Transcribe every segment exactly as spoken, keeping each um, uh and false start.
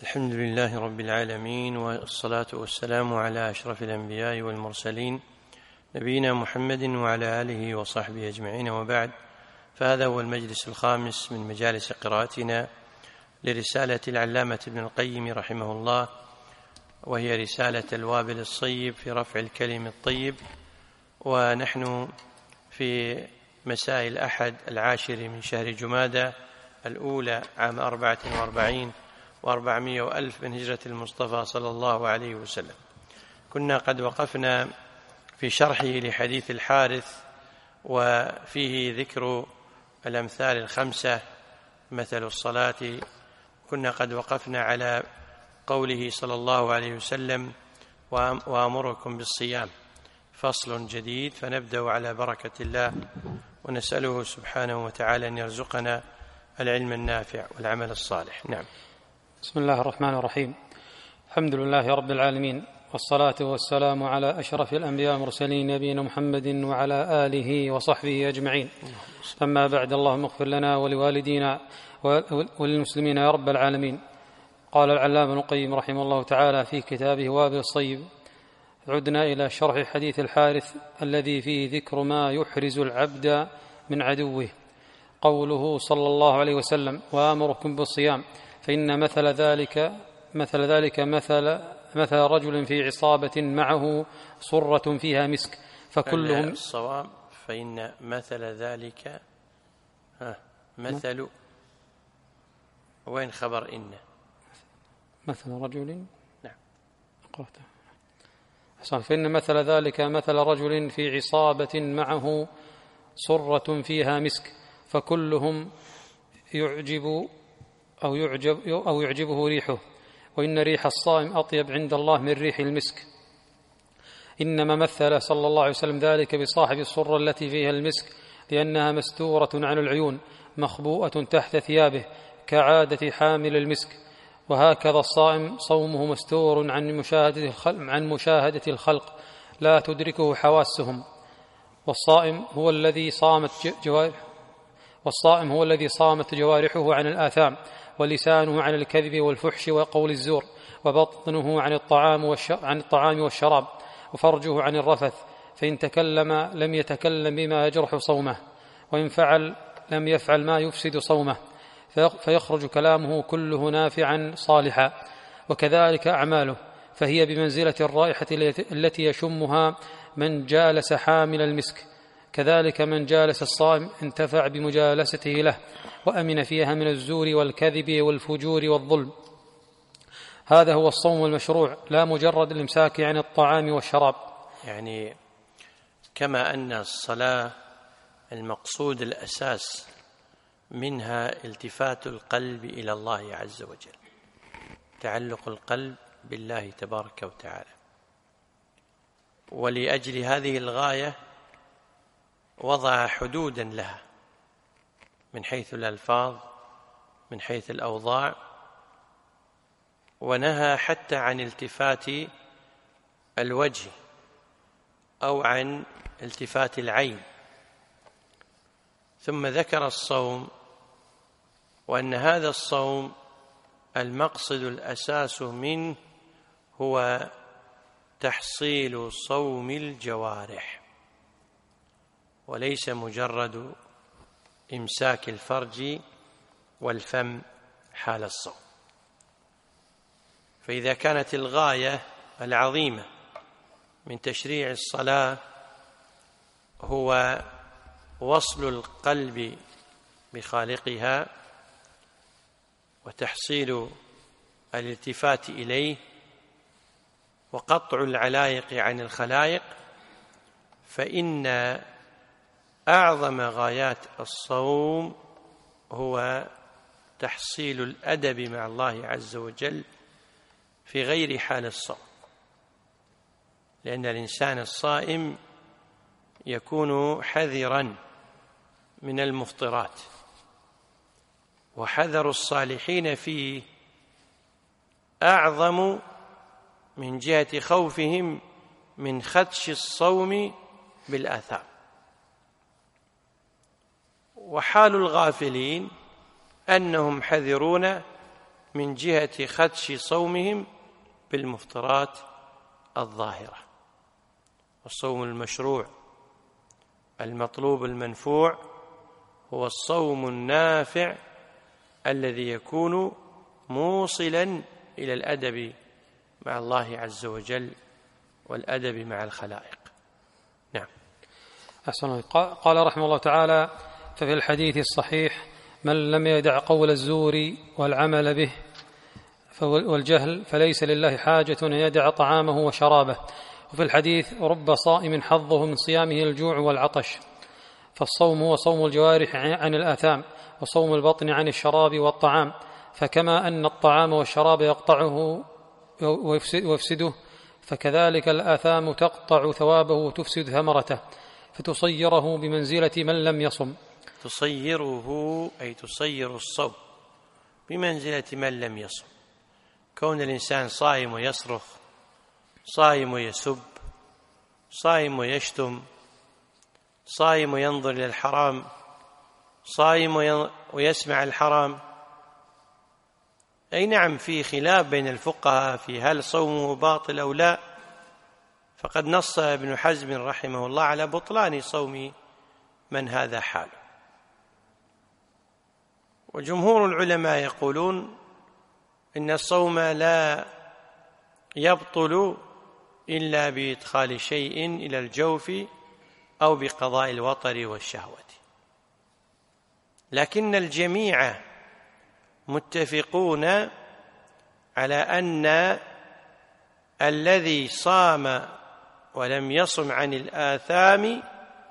الحمد لله رب العالمين، والصلاة والسلام على أشرف الأنبياء والمرسلين نبينا محمد وعلى آله وصحبه أجمعين، وبعد، فهذا هو المجلس الخامس من مجالس قراءتنا لرسالة العلامة ابن القيم رحمه الله، وهي رسالة الوابل الصيب في رفع الكلم الطيب. ونحن في مساء الأحد العاشر من شهر جمادى الأولى عام أربعة وأربعين وأربعمائة وألف من هجرة المصطفى صلى الله عليه وسلم. كنا قد وقفنا في شرحه لحديث الحارث، وفيه ذكر الأمثال الخمسة مثل الصلاة. كنا قد وقفنا على قوله صلى الله عليه وسلم: وأمركم بالصيام، فصل جديد. فنبدأ على بركة الله، ونسأله سبحانه وتعالى أن يرزقنا العلم النافع والعمل الصالح. نعم. بسم الله الرحمن الرحيم. الحمد لله رب العالمين، والصلاة والسلام على أشرف الأنبياء والمرسلين نبينا محمد وعلى آله وصحبه أجمعين. أما بعد، اللهم اغفر لنا ولوالدينا وللمسلمين يا رب العالمين. قال العلامة ابن القيم رحمه الله تعالى في كتابه وابل الصيب: عدنا إلى شرح حديث الحارث الذي فيه ذكر ما يحرز العبد من عدوه. قوله صلى الله عليه وسلم: وآمركم بالصيام، فإن مثل ذلك مثل ذلك مثل مثل رجل في عصابة معه صرة فيها مسك، فكلهم الصواب فإن مثل ذلك ها مثل وين خبر إن مثل رجل نعم قرأته حسن. فإن مثل ذلك مثل رجل في عصابة معه صرة فيها مسك، فكلهم يعجب أو, يعجب أو يعجبه ريحه، وإن ريح الصائم أطيب عند الله من ريح المسك. إنما مثل صلى الله عليه وسلم ذلك بصاحب الصرة التي فيها المسك، لأنها مستورة عن العيون مخبوءة تحت ثيابه كعادة حامل المسك. وهكذا الصائم صومه مستور عن مشاهدة الخلق, عن مشاهدة الخلق لا تدركه حواسهم. والصائم هو الذي صامت جوارحه والصائم هو الذي صامت جوارحه عن الآثام، ولسانه عن الكذب والفحش وقول الزور، وبطنه عن الطعام عن الطعام والشراب، وفرجه عن الرفث. فإن تكلم لم يتكلم بما يجرح صومه، وإن فعل لم يفعل ما يفسد صومه، فيخرج كلامه كله نافعا صالحا. وكذلك أعماله، فهي بمنزلة الرائحة التي يشمها من جالس حامل المسك. كذلك من جالس الصائم انتفع بمجالسته له، وأمن فيها من الزور والكذب والفجور والظلم. هذا هو الصوم المشروع، لا مجرد الإمساك عن الطعام والشراب. يعني كما أن الصلاة المقصود الأساس منها التفات القلب إلى الله عز وجل، تعلق القلب بالله تبارك وتعالى، ولأجل هذه الغاية وضع حدودا لها من حيث الألفاظ، من حيث الأوضاع، ونهى حتى عن التفات الوجه أو عن التفات العين. ثم ذكر الصوم، وأن هذا الصوم المقصد الأساس منه هو تحصيل صوم الجوارح، وليس مجرد إمساك الفرج والفم حال الصوم. فإذا كانت الغاية العظيمة من تشريع الصلاة هو وصل القلب بخالقها وتحصيل الالتفات إليه وقطع العلائق عن الخلائق، فإن أعظم غايات الصوم هو تحصيل الأدب مع الله عز وجل في غير حال الصوم، لأن الإنسان الصائم يكون حذراً من المفطرات، وحذر الصالحين فيه أعظم من جهة خوفهم من خدش الصوم بالآثام. وحال الغافلين أنهم حذرون من جهة خدش صومهم بالمفطرات الظاهرة. والصوم المشروع المطلوب المنفوع هو الصوم النافع الذي يكون موصلا إلى الأدب مع الله عز وجل والأدب مع الخلائق. نعم. أحسن. قال رحمه الله تعالى: ففي الحديث الصحيح: من لم يدع قول الزور والعمل به والجهل فليس لله حاجة أن يدع طعامه وشرابه. وفي الحديث: رب صائم حظه من صيامه الجوع والعطش. فالصوم هو صوم الجوارح عن الآثام، وصوم البطن عن الشراب والطعام. فكما أن الطعام والشراب يقطعه ويفسده، فكذلك الآثام تقطع ثوابه وتفسد ثمرته، فتصيره بمنزلة من لم يصم. تصيره أي تصير الصوم بمنزلة من لم يصم. كون الإنسان صائم ويصرخ، صائم ويسب، صائم ويشتم، صائم وينظر إلى الحرام، صائم ويسمع الحرام، أي نعم في خلاف بين الفقهاء في هل صومه باطل أو لا. فقد نص ابن حزم رحمه الله على بطلان صوم من هذا حاله. وجمهور العلماء يقولون إن الصوم لا يبطل إلا بإدخال شيء إلى الجوف أو بقضاء الوطر والشهوة، لكن الجميع متفقون على أن الذي صام ولم يصم عن الآثام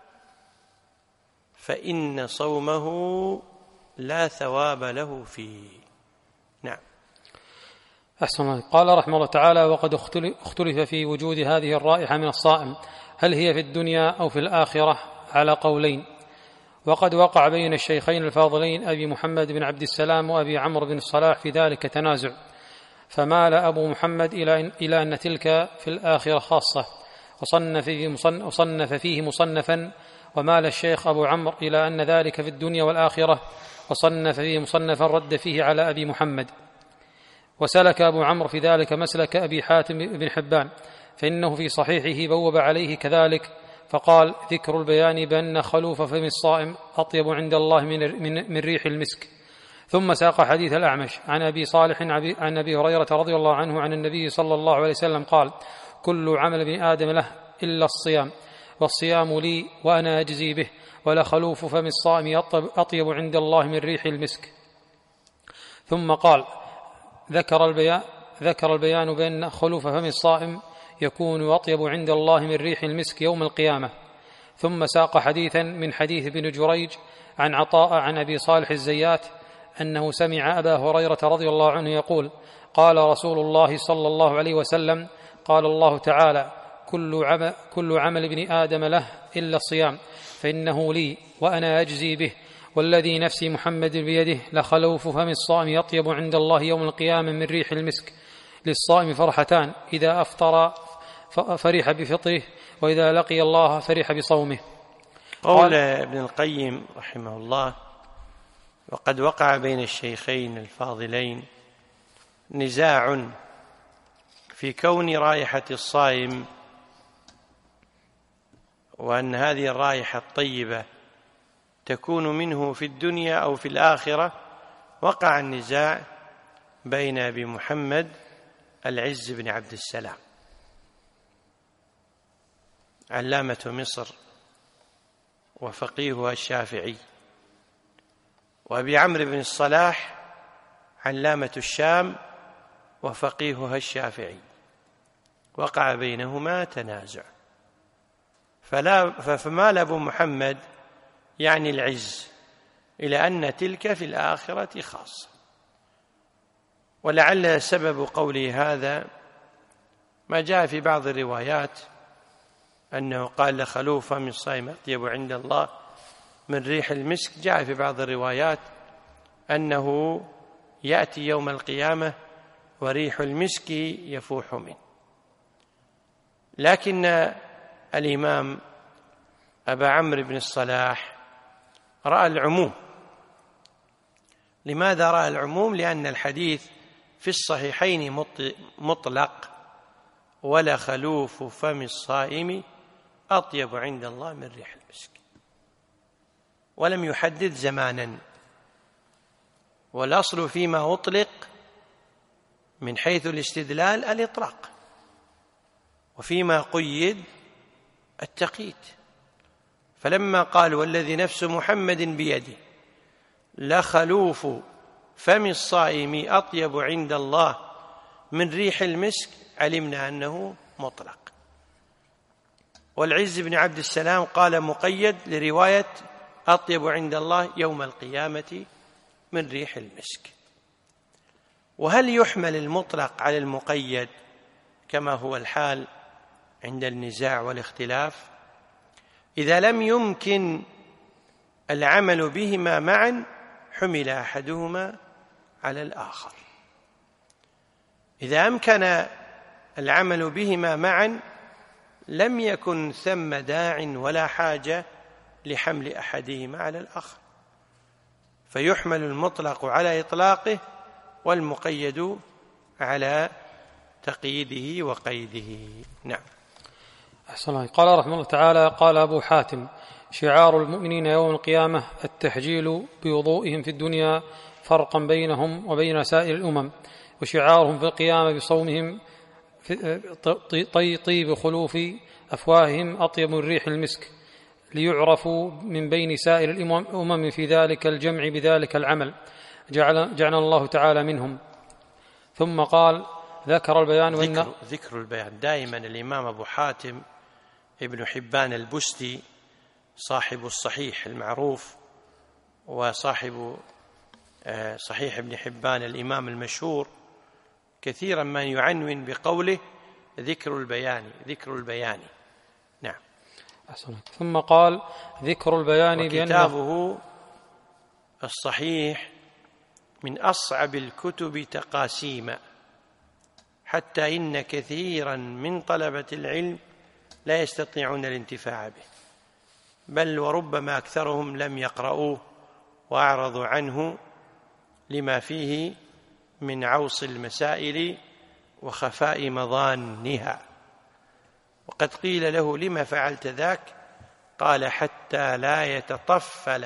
فإن صومه لا ثواب له فيه. نعم. أحسن. قال رحمه الله تعالى: وقد اختلف في وجود هذه الرائحة من الصائم، هل هي في الدنيا أو في الآخرة، على قولين. وقد وقع بين الشيخين الفاضلين أبي محمد بن عبد السلام وأبي عمرو بن الصلاح في ذلك تنازع، فمال أبو محمد إلى أن تلك في الآخرة خاصة، وصنف فيه, مصنف وصنف فيه مصنفا، ومال الشيخ أبو عمرو إلى أن ذلك في الدنيا والآخرة، وصنف فيه مصنفا رد فيه على أبي محمد. وسلك أبو عمرو في ذلك مسلك أبي حاتم بن حبان، فإنه في صحيحه بوب عليه كذلك، فقال: ذكر البيان بأن خلوف فم الصائم أطيب عند الله من, من, من ريح المسك. ثم ساق حديث الأعمش عن أبي صالح عن أبي هريرة رضي الله عنه عن النبي صلى الله عليه وسلم قال: كل عمل ابن آدم له إلا الصيام، والصيام لي وأنا أجزي به، ولخلوف فم الصائم أطيب عند الله من ريح المسك. ثم قال: ذكر البيان, ذكر البيان بأن خلوف فم الصائم يكون أطيب عند الله من ريح المسك يوم القيامة. ثم ساق حديثا من حديث ابن جريج عن عطاء عن أبي صالح الزيات أنه سمع أبا هريرة رضي الله عنه يقول: قال رسول الله صلى الله عليه وسلم: قال الله تعالى: كل عمل, كل عمل ابن آدم له إلا الصيام، فإنه لي وأنا أجزي به، والذي نفسي محمد بيده لخلوف فم الصائم أطيب عند الله يوم القيامة من ريح المسك. للصائم فرحتان: إذا أفطر فرح بفطره، وإذا لقي الله فرح بصومه. قول ابن القيم رحمه الله: وقد وقع بين الشيخين الفاضلين نزاع في كون رائحة الصائم، وأن هذه الرائحة الطيبة تكون منه في الدنيا أو في الآخرة. وقع النزاع بين أبي محمد العز بن عبد السلام علامة مصر وفقيهها الشافعي، وأبي عمرو بن الصلاح علامة الشام وفقيهها الشافعي. وقع بينهما تنازع، فلا فمال أبو محمد يعني العز إلى أن تلك في الآخرة خاصة. ولعل سبب قوله هذا ما جاء في بعض الروايات أنه قال: لخلوف من الصائم أطيب عند الله من ريح المسك. جاء في بعض الروايات أنه يأتي يوم القيامة وريح المسك يفوح منه. لكن الإمام أبا عمرو بن الصلاح رأى العموم. لماذا رأى العموم؟ لأن الحديث في الصحيحين مطلق: ولخلوف فم الصائم أطيب عند الله من ريح المسك، ولم يحدد زمانا. والأصل فيما أطلق من حيث الاستدلال الإطلاق، وفيما قيد التقييد. فلما قال: والذي نفس محمد بيده لخلوف فم الصائم أطيب عند الله من ريح المسك، علمنا أنه مطلق. والعز بن عبد السلام قال مقيد لرواية أطيب عند الله يوم القيامة من ريح المسك. وهل يحمل المطلق على المقيد كما هو الحال عند النزاع والاختلاف؟ إذا لم يمكن العمل بهما معا حمل أحدهما على الآخر. إذا أمكن العمل بهما معا لم يكن ثم داع ولا حاجة لحمل أحدهما على الآخر، فيحمل المطلق على إطلاقه والمقيد على تقييده وقيده. نعم. أحسن الله. قال رحمه الله تعالى: قال أبو حاتم: شعار المؤمنين يوم القيامة التحجيل بوضوئهم في الدنيا فرقا بينهم وبين سائر الأمم، وشعارهم في القيامة بصومهم طي طيب خلوف أفواههم أطيب من ريح المسك، ليعرفوا من بين سائر الأمم في ذلك الجمع بذلك العمل، جعل جعلنا الله تعالى منهم. ثم قال: ذكر البيان ذكر, ذكر البيان. دائما الإمام أبو حاتم ابن حبان البستي صاحب الصحيح المعروف وصاحب صحيح ابن حبان الإمام المشهور كثيرا ما يعنون بقوله ذكر البيان ذكر البيان. نعم. ثم قال: ذكر البيان وكتابه الصحيح من أصعب الكتب تقاسيما، حتى إن كثيرا من طلبة العلم لا يستطيعون الانتفاع به، بل وربما أكثرهم لم يقرؤوه وأعرضوا عنه لما فيه من عوص المسائل وخفاء مظانها. وقد قيل له: لما فعلت ذاك؟ قال: حتى لا يتطفل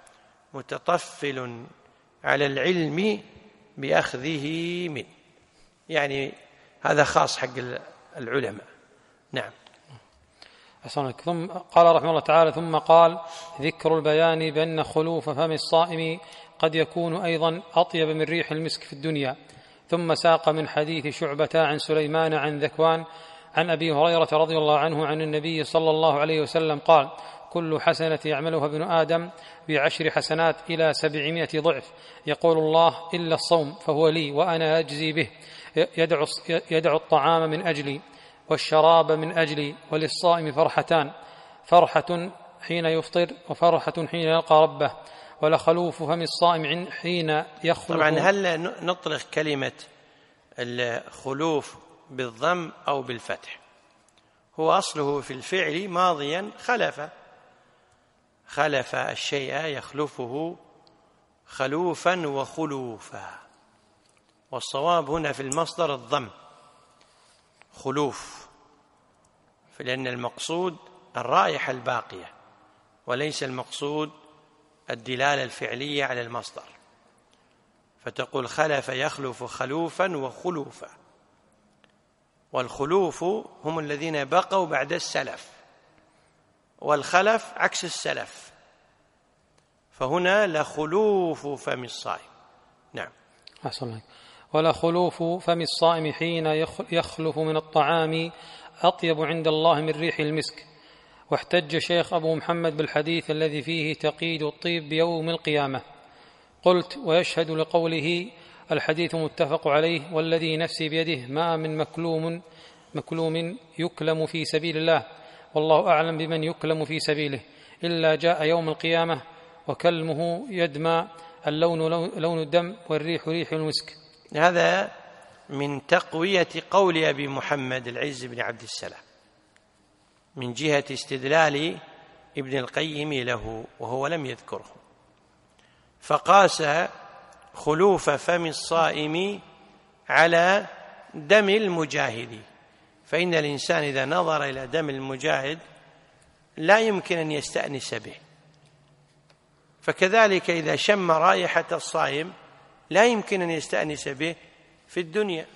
متطفل على العلم بأخذه منه. يعني هذا خاص حق العلماء. نعم. أحسنك. ثم قال رحمه الله تعالى: ثم قال: ذكر البيان بأن خلوف فم الصائم قد يكون أيضا أطيب من ريح المسك في الدنيا. ثم ساق من حديث شعبة عن سليمان عن ذكوان عن أبي هريرة رضي الله عنه عن النبي صلى الله عليه وسلم قال: كل حسنة يعملها ابن آدم بعشر حسنات إلى سبعمائة ضعف، يقول الله: إلا الصوم فهو لي وأنا أجزي به، يدعو, يدعو الطعام من أجلي والشراب من أجلي، وللصائم فرحتان: فرحة حين يفطر وفرحة حين يلقى ربه، ولخلوف فم الصائم حين يخلف. طبعا هل نطلق كلمة الخلوف بالضم أو بالفتح؟ هو أصله في الفعل ماضيا خلف خلف الشيء يخلفه خلوفا وخلوفا، والصواب هنا في المصدر الضم خلوف، لأن المقصود الرائحة الباقية وليس المقصود الدلالة الفعلية على المصدر، فتقول خلف يخلف خلوفا وخلوفا. والخلوف هم الذين بقوا بعد السلف، والخلف عكس السلف، فهنا لخلوف فم الصائم. نعم. أحسن الله. ولخلوف فم الصائم حين يخلف من الطعام أطيب عند الله من ريح المسك. واحتج شيخ أبو محمد بالحديث الذي فيه تقييد الطيب بيوم القيامة. قلت: ويشهد لقوله الحديث متفق عليه، والذي نفسي بيده ما من مكلوم مكلوم يكلم في سبيل الله، والله أعلم بمن يكلم في سبيله، إلا جاء يوم القيامة وكلمه يدمى، اللون لون الدم والريح ريح المسك. هذا من تقوية قول أبي محمد العز بن عبد السلام من جهة استدلال ابن القيم له، وهو لم يذكره، فقاس خلوف فم الصائم على دم المجاهد، فإن الإنسان إذا نظر إلى دم المجاهد لا يمكن أن يستأنس به، فكذلك إذا شم رائحة الصائم لا يمكن أن يستأنس به في الدنيا.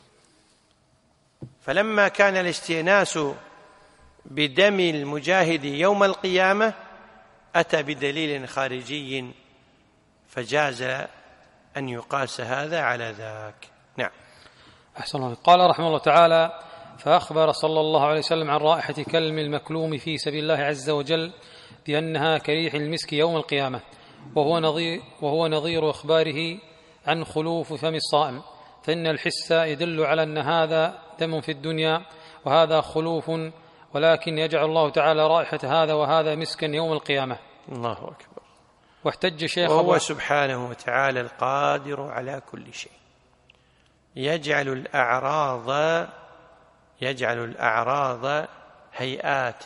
فلما كان الاستئناس بدم المجاهد يوم القيامة أتى بدليل خارجي فجاز أن يقاس هذا على ذاك. نعم. أحسن الله. قال رحمه الله تعالى: فأخبر صلى الله عليه وسلم عن رائحة كلم المكلوم في سبيل الله عز وجل بأنها كريح المسك يوم القيامة، وهو نظير, وهو نظير إخباره عن خلوف فم الصائم، فإن الحس يدل على أن هذا دم في الدنيا وهذا خلوف، ولكن يجعل الله تعالى رائحة هذا وهذا مسكا يوم القيامة. الله أكبر. واحتج شيخ وهو سبحانه وتعالى القادر على كل شيء، يجعل الأعراض يجعل الأعراض هيئات،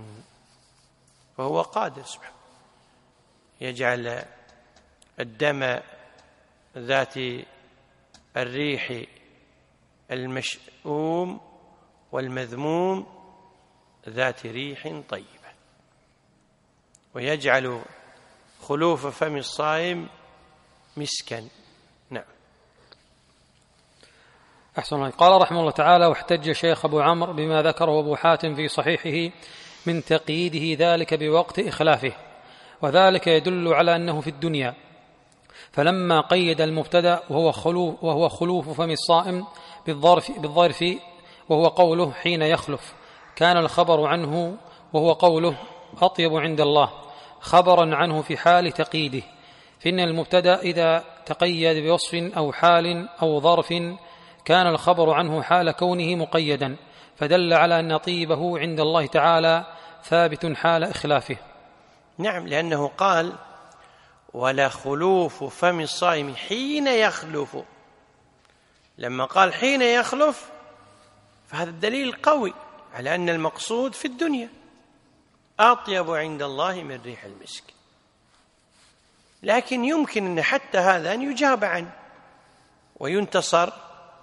وهو قادر سبحانه، يجعل الدم ذات الريح المشؤوم والمذموم ذات ريح طيبة، ويجعل خلوف فم الصائم مسكا. نعم. أحسن الله. قال رحمه الله تعالى: واحتج شيخ أبو عمرو بما ذكره أبو حاتم في صحيحه من تقييده ذلك بوقت إخلافه، وذلك يدل على أنه في الدنيا، فلما قيد المبتدأ وهو خلوف, وهو خلوف فم الصائم بالظرف, بالظرف وهو قوله حين يخلف، كان الخبر عنه وهو قوله أطيب عند الله خبرا عنه في حال تقييده، فإن المبتدأ إذا تقيد بوصف أو حال أو ظرف كان الخبر عنه حال كونه مقيدا، فدل على أن طيبه عند الله تعالى ثابت حال إخلافه. نعم، لأنه قال: ولخلوف فم الصائم حين يخلف. لما قال حين يخلف فهذا الدليل قوي على أن المقصود في الدنيا، أطيب عند الله من ريح المسك. لكن يمكن أن حتى هذا أن يجاب عنه وينتصر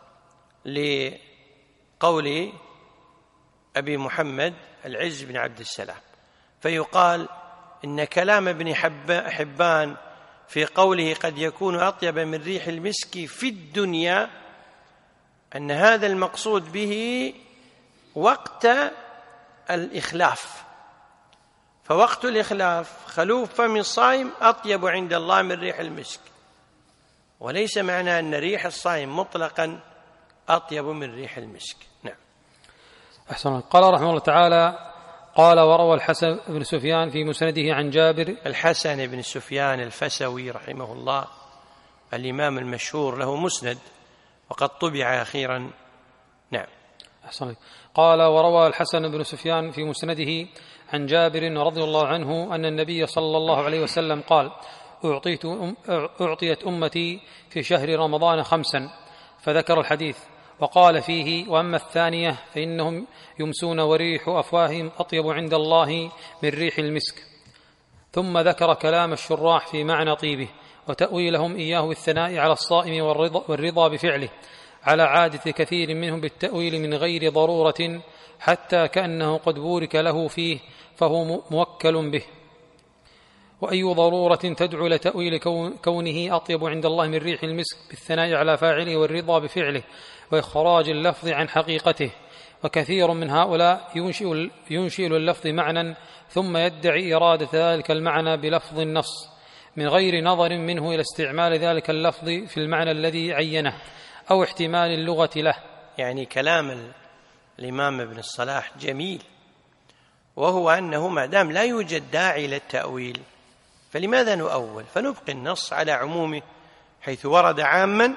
لقول أبي محمد العز بن عبد السلام، فيقال إن كلام ابن حبان في قوله قد يكون أطيب من ريح المسك في الدنيا أن هذا المقصود به وقت الإخلاف، فوقت الإخلاف خلوف فم الصائم أطيب عند الله من ريح المسك، وليس معنى أن ريح الصائم مطلقا أطيب من ريح المسك. نعم. أحسن. قال رحمه الله تعالى: قال وروى الحسن بن سفيان في مسنده عن جابر. الحسن بن سفيان الفسوي رحمه الله الإمام المشهور له مسند وقد طبع أخيرا. نعم. أحسن. قال وروى الحسن بن سفيان في مسنده عن جابر رضي الله عنه أن النبي صلى الله عليه وسلم قال: أعطيت أم أعطيت أمتي في شهر رمضان خمسا، فذكر الحديث وقال فيه: وأما الثانية فإنهم يمسون وريح أفواههم أطيب عند الله من ريح المسك. ثم ذكر كلام الشراح في معنى طيبه وتأويلهم إياه بالثناء على الصائم والرضا, والرضا بفعله، على عادة كثير منهم بالتأويل من غير ضرورة، حتى كأنه قد بورك له فيه فهو موكل به. وأي ضرورة تدعو لتأويل كونه أطيب عند الله من ريح المسك بالثناء على فاعله والرضا بفعله وإخراج اللفظ عن حقيقته. وكثير من هؤلاء ينشئ, ينشئ اللفظ معنى ثم يدعي إرادة ذلك المعنى بلفظ النص من غير نظر منه إلى استعمال ذلك اللفظ في المعنى الذي عينه أو احتمال اللغة له. يعني كلام الإمام ابن الصلاح جميل، وهو أنه ما دام لا يوجد داعي للتأويل فلماذا نؤول؟ فنبقي النص على عمومه حيث ورد عاما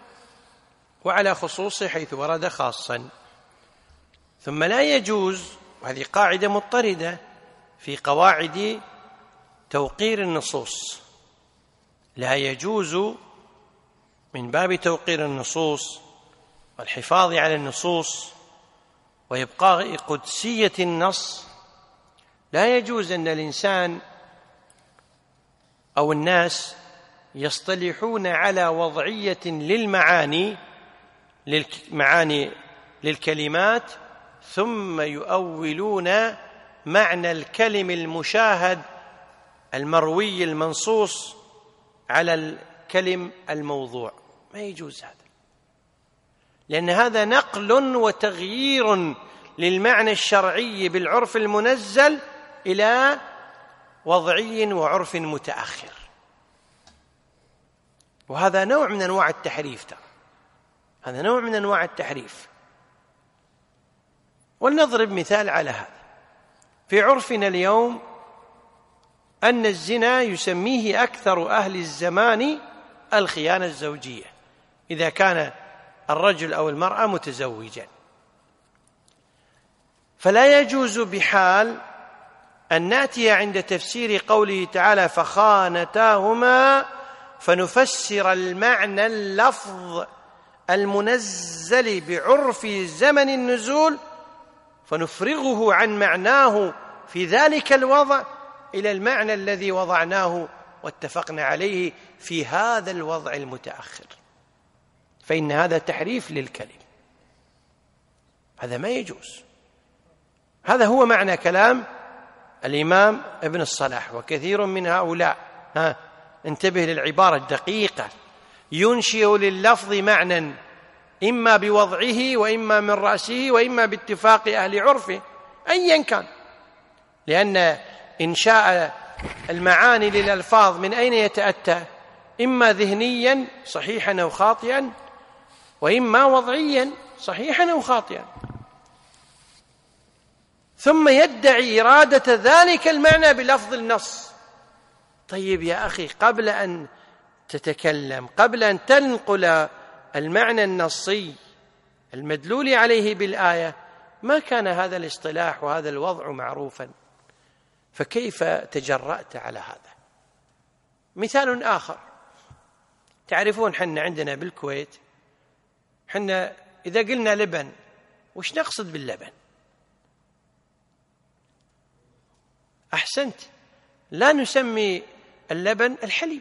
وعلى خصوصه حيث ورد خاصا. ثم لا يجوز، وهذه قاعدة مضطردة في قواعد توقير النصوص، لا يجوز من باب توقير النصوص والحفاظ على النصوص وإبقاء قدسية النص، لا يجوز أن الإنسان أو الناس يصطلحون على وضعية للمعاني للمعاني للكلمات ثم يؤولون معنى الكلم المشاهد المروي المنصوص على الكلم الموضوع. ما يجوز هذا، لأن هذا نقل وتغيير للمعنى الشرعي بالعرف المنزل إلى وضعي وعرف متأخر، وهذا نوع من أنواع التحريف. ترى هذا نوع من أنواع التحريف. ولنضرب مثال على هذا. في عرفنا اليوم أن الزنا يسميه أكثر أهل الزمان الخيانة الزوجية إذا كان الرجل أو المرأة متزوجا، فلا يجوز بحال أن نأتي عند تفسير قوله تعالى فخانتاهما فنفسر المعنى اللفظ المنزل بعرف زمن النزول فنفرغه عن معناه في ذلك الوضع إلى المعنى الذي وضعناه واتفقنا عليه في هذا الوضع المتأخر، فإن هذا تحريف للكلم، هذا ما يجوز. هذا هو معنى كلام الإمام ابن الصلاح وكثير من هؤلاء. ها انتبه للعبارة الدقيقة: ينشئ لللفظ معنى إما بوضعه وإما من رأسه وإما باتفاق أهل عرفه أيا كان، لأن إنشاء المعاني للألفاظ من أين يتأتى؟ إما ذهنيا صحيحا أو خاطئا، وإما وضعيا صحيحا أو خاطئا، ثم يدعي إرادة ذلك المعنى بلفظ النص. طيب يا أخي، قبل أن تتكلم، قبل أن تنقل المعنى النصي المدلول عليه بالآية، ما كان هذا الاصطلاح وهذا الوضع معروفا، فكيف تجرأت على هذا؟ مثال آخر، تعرفون حنا عندنا بالكويت، حنا إذا قلنا لبن وش نقصد باللبن؟ أحسنت، لا نسمي اللبن الحليب،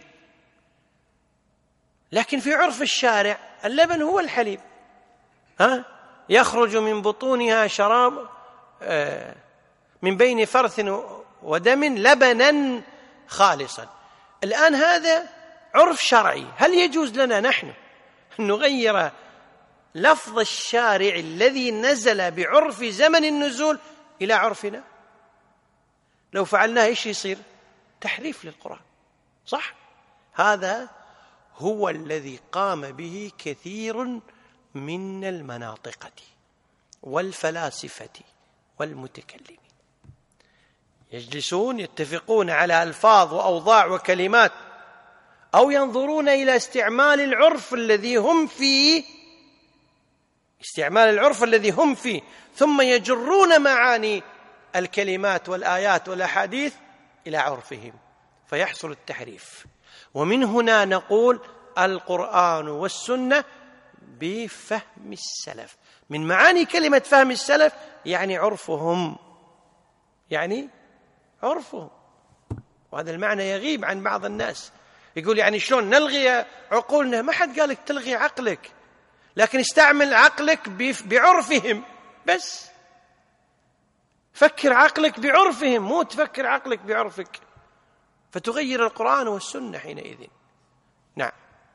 لكن في عرف الشارع اللبن هو الحليب. ها يخرج من بطونها شراب آه من بين فرث ودم لبنا خالصا. الآن هذا عرف شرعي، هل يجوز لنا نحن أن نغير لفظ الشارع الذي نزل بعرف زمن النزول إلى عرفنا؟ لو فعلناه إيش يصير؟ تحريف للقرآن، صح؟ هذا هو الذي قام به كثير من المناطقة والفلاسفة والمتكلمين، يجلسون يتفقون على ألفاظ وأوضاع وكلمات، أو ينظرون إلى استعمال العرف الذي هم فيه استعمال العرف الذي هم فيه ثم يجرون معاني الكلمات والآيات والأحاديث إلى عرفهم، فيحصل التحريف. ومن هنا نقول القرآن والسنة بفهم السلف. من معاني كلمة فهم السلف يعني عرفهم، يعني عرفهم، وهذا المعنى يغيب عن بعض الناس. يقول يعني شلون نلغي عقولنا؟ ما حد قالك تلغي عقلك، لكن استعمل عقلك بعرفهم بس، فكر عقلك بعرفهم، مو تفكر عقلك بعرفك، فتغير القرآن والسنة حينئذ. نعم.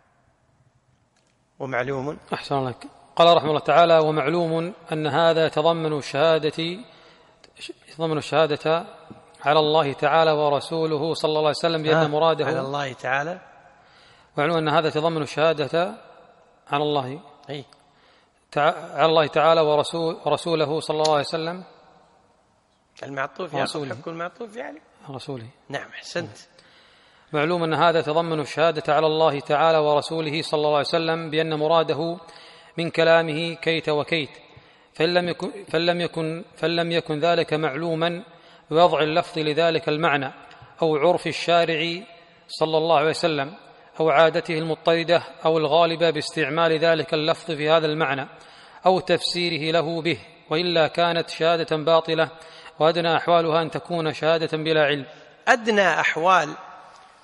ومعلوم، أحسن لك، قال رحمه الله تعالى: ومعلوم أن هذا يتضمن الشهادة يتضمن الشهادة على الله تعالى ورسوله صلى الله عليه وسلم بأن مراده على الله تعالى. ومعلوم أن هذا يتضمن الشهادة على الله أي تع... على الله تعالى ورسول... ورسوله صلى الله عليه وسلم. المعطوف يا حكم المعطوف يعني رسوله. نعم، أحسنت. معلوم أن هذا يتضمن الشهادة على الله تعالى ورسوله صلى الله عليه وسلم بأن مراده من كلامه كيت وكيت، فإن لم يكن فلم يكن فلم يكن ذلك معلوما بوضع اللفظ لذلك المعنى أو عرف الشارع صلى الله عليه وسلم أو عادته المضطردة أو الغالبة باستعمال ذلك اللفظ في هذا المعنى أو تفسيره له به، وإلا كانت شهادة باطلة، وأدنى أحوالها أن تكون شهادة بلا علم. أدنى أحوال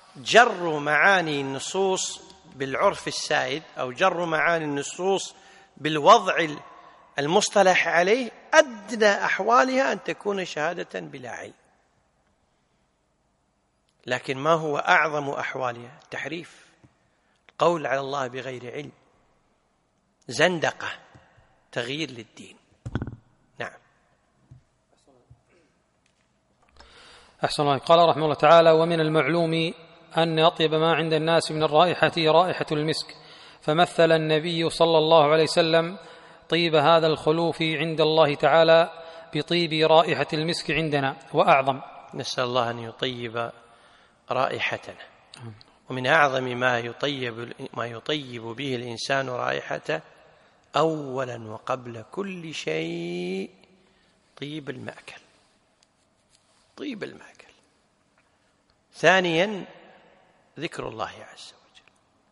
جر معاني النصوص بالعرف السائد أو جر معاني النصوص بالوضع المصطلح عليه أدنى أحوالها أن تكون شهادة بلا علم. لكن ما هو أعظم أحوالها؟ تحريف، قول على الله بغير علم، زندقة، تغيير للدين. نعم. أحسن الله. قال رحمه الله تعالى: ومن المعلوم أن أطيب ما عند الناس من الرائحة رائحة المسك، فمثل النبي صلى الله عليه وسلم طيب هذا الخلوف عند الله تعالى بطيب رائحة المسك عندنا وأعظم. نسأل الله أن يطيب رائحتنا. ومن أعظم ما يطيب ما يطيب به الإنسان رائحته أولا وقبل كل شيء طيب المأكل، طيب المأكل. ثانيا ذكر الله عز وجل.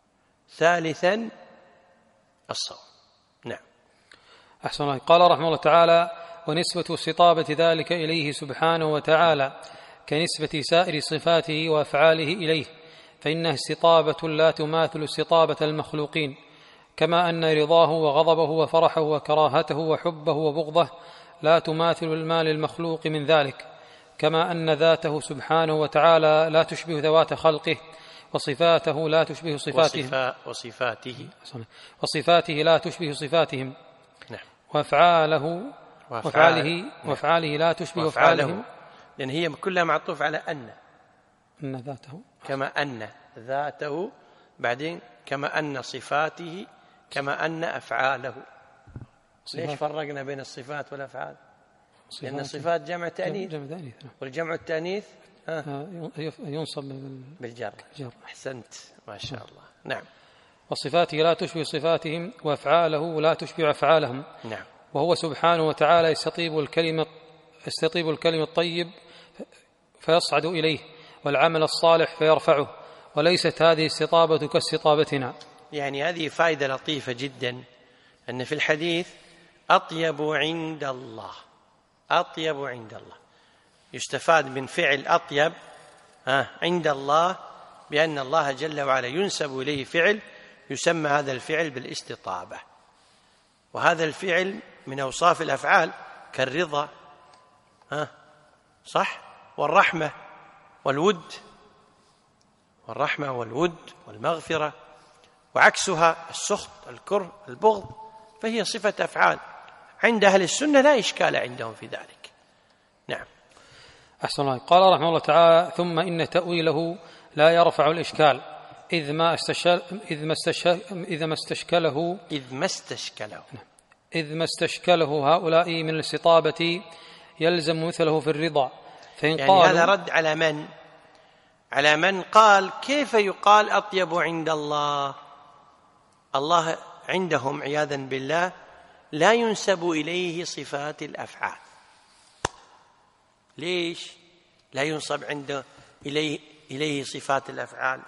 ثالثا الصوم. نعم. أحسن الله. قال رحمه الله تعالى: ونسبة استطابة ذلك إليه سبحانه وتعالى كنسبة سائر صفاته وأفعاله إليه، فإنها استطابة لا تماثل استطابة المخلوقين، كما أن رضاه وغضبه وفرحه وكراهته وحبه وبغضه لا تماثل المال المخلوق من ذلك، كما أن ذاته سبحانه وتعالى لا تشبه ذوات خلقه، وصفاته لا تشبه صفاتهم وصفاته وصفاته لا تشبه صفاتهم. نعم. وأفعاله وأفعاله وأفعاله لا تشبه أفعالهم، لأن هي كلها معطوف على أن أن ذاته، كما أن ذاته، بعدين كما أن صفاته، كما أن أفعاله. ليش فرقنا بين الصفات والأفعال؟ لأن الصفات جمع تأنيث، والجمع التأنيث ينصب بالجر. أحسنت، ما شاء الله. نعم. وصفاته لا تشبه صفاتهم، وأفعاله لا تشبه أفعالهم. نعم. وهو سبحانه وتعالى يستطيب الكلمة يستطيب الكلمة الطيب فيصعد إليه، والعمل الصالح فيرفعه، وليست هذه استطابة كاستطابتنا. يعني هذه فائدة لطيفة جدا، أن في الحديث أطيب عند الله، أطيب عند الله، يستفاد من فعل أطيب عند الله بأن الله جل وعلا ينسب إليه فعل يسمى هذا الفعل بالاستطابة. وهذا الفعل من أوصاف الأفعال كالرضا، ها صح، والرحمة والود، والرحمة والود والمغفرة، وعكسها السخط، الكره، البغض، فهي صفة أفعال. عند أهل السنة لا إشكال عندهم في ذلك. نعم. أحسن الله. قال رحمه الله تعالى: ثم إن تأويله لا يرفع الإشكال، إذ ما استشكل إذ ما استشكل إذ ما استشكله إذ ما استشكله إذ ما استشكله هؤلاء من الاستطابة يلزم مثله في الرضا. فإن يعني هذا رد على من؟ على من قال كيف يقال أطيب عند الله؟ الله عندهم عياذا بالله لا ينسب إليه صفات الأفعال. ليش لا ينسب عنده إليه, إليه صفات الأفعال؟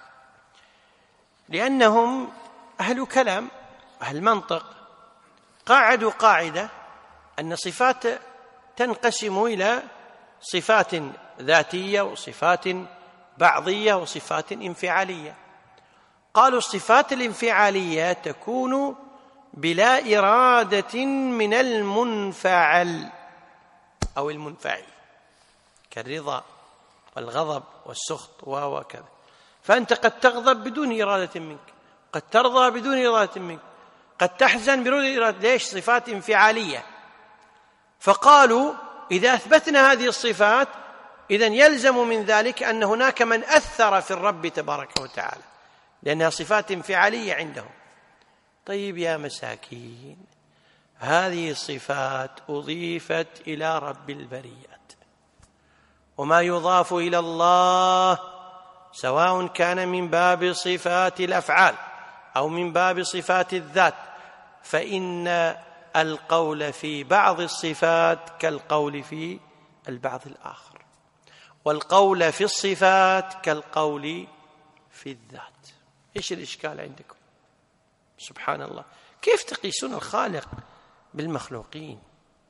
لأنهم أهل كلام، أهل منطق، قاعدوا قاعدة أن صفات تنقسم إلى صفات ذاتية وصفات بعضية وصفات انفعالية. قالوا الصفات الانفعالية تكون بلا إرادة من المنفعل أو المنفعل، كالرضا والغضب والسخط وكذا. فأنت قد تغضب بدون إرادة منك، قد ترضى بدون إرادة منك، قد تحزن بدون إرادة. ليش؟ صفات انفعالية. فقالوا إذا أثبتنا هذه الصفات إذن يلزم من ذلك أن هناك من أثر في الرب تبارك وتعالى، لأنها صفات انفعالية عندهم. طيب يا مساكين، هذه الصفات أضيفت إلى رب البريات، وما يضاف إلى الله سواء كان من باب صفات الأفعال أو من باب صفات الذات، فإن القول في بعض الصفات كالقول في البعض الآخر، والقول في الصفات كالقول في الذات. إيش الإشكال عندكم؟ سبحان الله، كيف تقيسون الخالق بالمخلوقين؟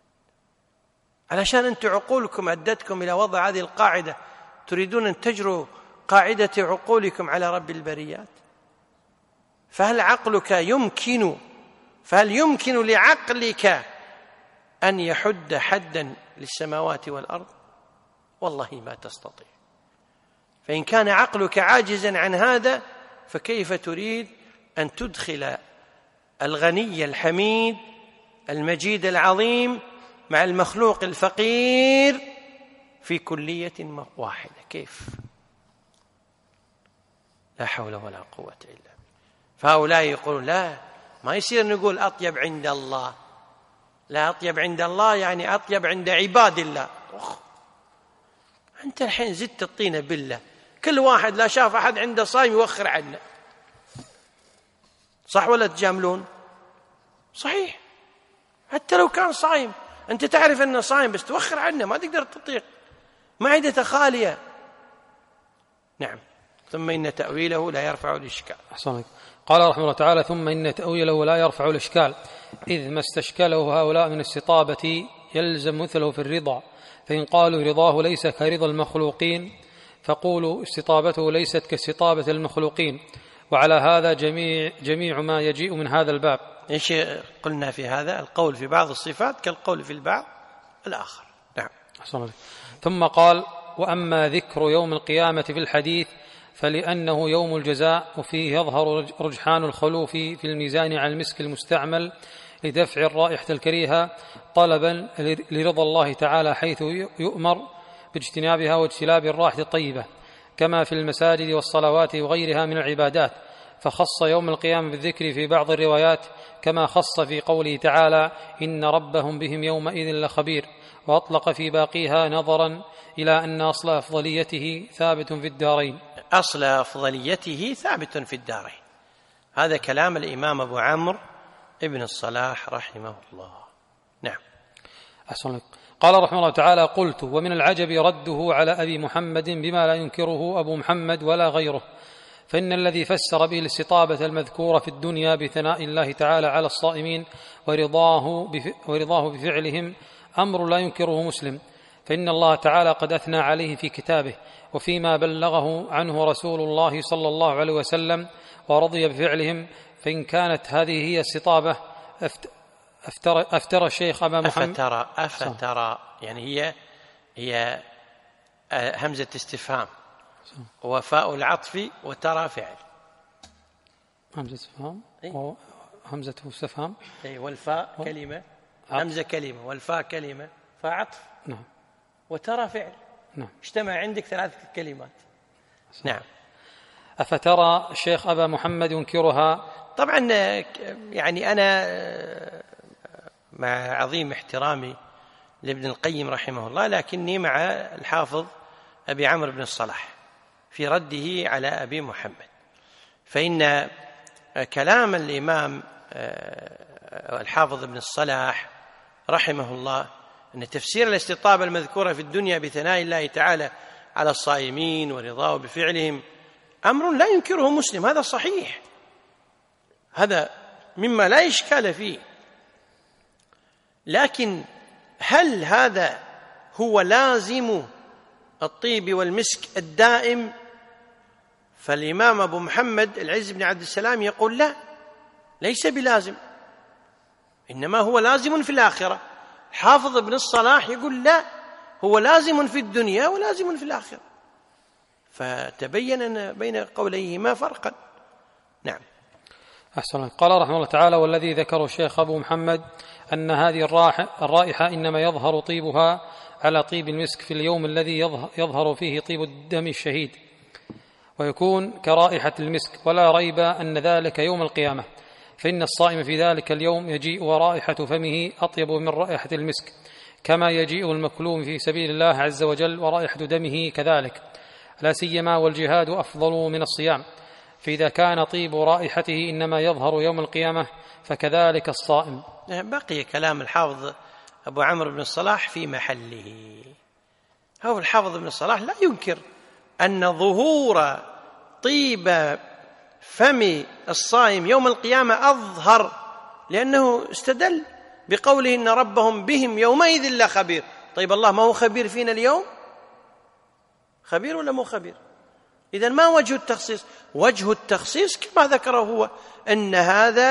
علشان أنتم عقولكم أدتكم إلى وضع هذه القاعدة، تريدون أن تجروا قاعدة عقولكم على رب البريات؟ فهل عقلك يمكن فهل يمكن لعقلك أن يحد حدا للسماوات والأرض؟ والله ما تستطيع. فإن كان عقلك عاجزا عن هذا فكيف تريد أن تدخل الغني الحميد المجيد العظيم مع المخلوق الفقير في كلية واحدة؟ كيف؟ لا حول ولا قوة إلا بالله. فهؤلاء يقولون لا، ما يصير نقول أطيب عند الله. لا، أطيب عند الله يعني أطيب عند عباد الله. أخ. أنت الحين زدت الطينة بالله، كل واحد لا شاف أحد عنده صايم يوخر عنه، صح ولا تجاملون؟ صحيح. حتى لو كان صايم أنت تعرف أنه صايم بس توخر عنه، ما تقدر تطيق، معدته خالية. نعم. ثم إن تأويله لا يرفع الإشكال. أحسنك. قال رحمه الله تعالى: ثم إن تأويله لا يرفع الإشكال، إذ ما استشكله هؤلاء من استطابة يلزم مثله في الرضا، فإن قالوا رضاه ليس كرضا المخلوقين فقولوا استطابته ليست كاستطابة المخلوقين. وعلى هذا جميع, جميع ما يجيء من هذا الباب. إيش قلنا في هذا؟ القول في بعض الصفات كالقول في البعض الآخر. نعم. أحسن. ثم قال: وأما ذكر يوم القيامة في الحديث فلأنه يوم الجزاء، وفيه يظهر رجحان الخلوف في الميزان على المسك المستعمل لدفع الرائحة الكريهة طلبا لرضا الله تعالى، حيث يؤمر باجتنابها واجتلاب الرائحة الطيبة، كما في المساجد والصلوات وغيرها من العبادات. فخص يوم القيامة بالذكر في بعض الروايات، كما خص في قوله تعالى: إن ربهم بهم يومئذ لخبير، وأطلق في باقيها نظرا إلى أن أصل أفضليته ثابت في الدارين. أصل أفضليته ثابت في الدارين، هذا كلام الإمام أبو عمرو ابن الصلاح رحمه الله. نعم. أحسن لك. قال رحمه الله تعالى: قلت: ومن العجب رده على أبي محمد بما لا ينكره أبو محمد ولا غيره، فإن الذي فسر به الاستطابة المذكورة في الدنيا بثناء الله تعالى على الصائمين ورضاه, ورضاه بفعلهم أمر لا ينكره مسلم، فإن الله تعالى قد أثنى عليه في كتابه وفيما بلغه عنه رسول الله صلى الله عليه وسلم ورضي بفعلهم. فإن كانت هذه هي استطابة أفترى, أفترى الشيخ أبا محمد أفترى, أفترى يعني هي هي همزة استفهام وفاء العطف وترى فعل. همزة استفهام همزة استفهام أي، والفاء و... كلمة، همزة كلمة والفاء كلمة، فعطف. نعم. وترى فعل. نعم. اجتمع عندك ثلاث كلمات. صح. نعم. أفترى الشيخ أبا محمد ينكرها؟ طبعا يعني أنا مع عظيم احترامي لابن القيم رحمه الله، لكني مع الحافظ أبي عمرو بن الصلاح في رده على أبي محمد، فإن كلام الإمام الحافظ ابن الصلاح رحمه الله أن تفسير الاستطابة المذكورة في الدنيا بثناء الله تعالى على الصائمين ورضاه بفعلهم أمر لا ينكره مسلم، هذا صحيح، هذا مما لا إشكال فيه. لكن هل هذا هو لازم الطيب والمسك الدائم؟ فالإمام أبو محمد العز بن عبد السلام يقول لا، ليس بلازم، إنما هو لازم في الآخرة. حافظ ابن الصلاح يقول لا، هو لازم في الدنيا ولازم في الآخرة، فتبين أن بين قوليهما فرقا. نعم. أحسن. قال رحمه الله تعالى: والذي ذكره الشيخ أبو محمد أن هذه الرائحة إنما يظهر طيبها على طيب المسك في اليوم الذي يظهر فيه طيب الدم الشهيد، ويكون كرائحة المسك، ولا ريب أن ذلك يوم القيامة، فإن الصائم في ذلك اليوم يجيء ورائحة فمه أطيب من رائحة المسك، كما يجيء المكلوم في سبيل الله عز وجل ورائحة دمه كذلك، لا سيما والجهاد أفضل من الصيام، فإذا كان طيب رائحته إنما يظهر يوم القيامة فكذلك الصائم. بقي كلام الحافظ أبو عمرو بن الصلاح في محله. هو الحافظ بن الصلاح لا ينكر أن ظهور طيب فم الصائم يوم القيامة أظهر، لأنه استدل بقوله إن ربهم بهم يومئذ لخبير. طيب الله ما هو خبير فينا اليوم؟ خبير ولا مو خبير؟ إذن ما وجه التخصيص؟ وجه التخصيص كما ذكره هو أن هذا